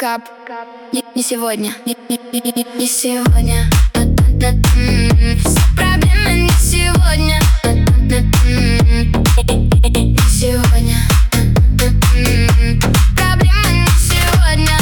Кап. Не сегодня. Не сегодня. Все проблемы не сегодня. Не сегодня. Проблемы не сегодня.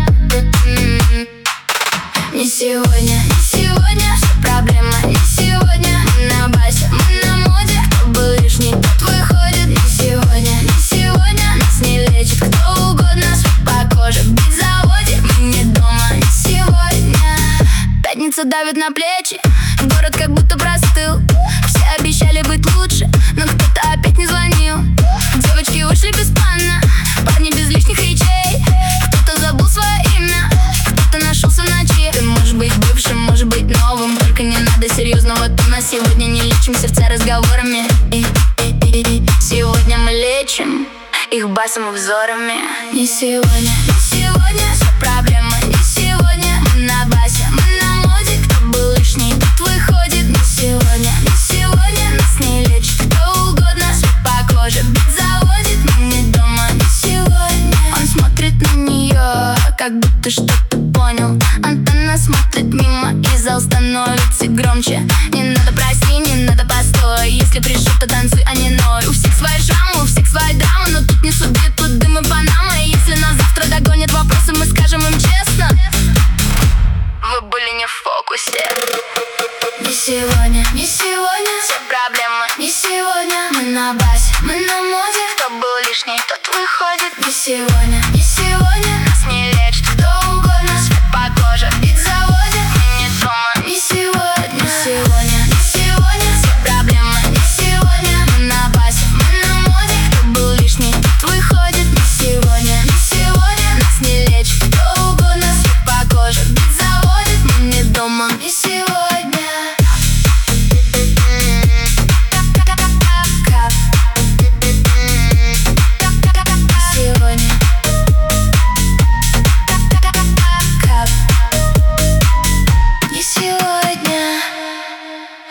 Не сегодня. Не сегодня. Все проблемы не сегодня. Мы на басе, мы на моде. Кто был лишний, тот выходит. Не сегодня. Не сегодня. Нас не лечит кто угодно. Свет по коже, бит заводит. Мы не дома. Не сегодня. Пятница давит на плечи. Город как будто простыл. Все обещали быть лучше, но кто-то опять не звонил. Девочки вышли без плана, парни без лишних речей. Кто-то забыл свое имя, кто-то нашелся в ночи. Ты можешь быть бывшим, может быть новым, только не надо серьезного тона. Сегодня не лечим сердца разговорами. Сегодня мы лечим их басом и взорами. Не сегодня. Не сегодня. Все проблемы не сегодня. Мы на басе, мы на моде. Кто был лишний, тот выходит. Не сегодня. Не сегодня. Нас не лечит кто угодно. Свет по коже, бит заводит. Мы не дома. Не сегодня. Он смотрит на нее, как будто что-то понял. Антенна смотрит мимо, и зал становится громче. Не надо прости, не надо постой. Если пришел, то танцуй, а не ной. У всех свои шрамы, у всех свои драмы, но тут не суди, тут дым и панама. И если нас завтра догонят вопросы, мы скажем им честно: вы были не в фокусе. Не сегодня. Не сегодня. Все проблемы не сегодня. Мы на басе, мы на моде. Кто был лишний, тот выходит. Не сегодня.